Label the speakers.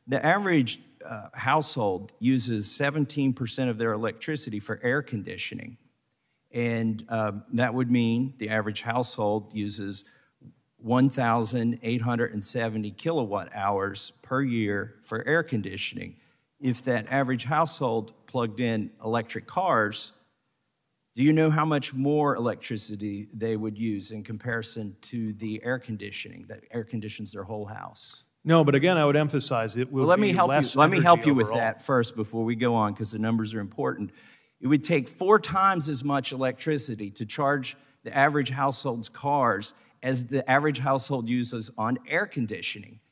Speaker 1: The average household uses 17% of their electricity for air conditioning. And that would mean the average household uses 1,870 kilowatt hours per year for air conditioning. If that average household plugged in electric cars, do you know how much more electricity they would use in comparison to the air conditioning that air conditions their whole house?
Speaker 2: No, but again, I would emphasize it will
Speaker 1: Let
Speaker 2: be
Speaker 1: me help
Speaker 2: less
Speaker 1: you. Let me help you with
Speaker 2: overall.
Speaker 1: that first before we go on, because the numbers are important. It would take 4 times as much electricity to charge the average household's cars as the average household uses on air conditioning.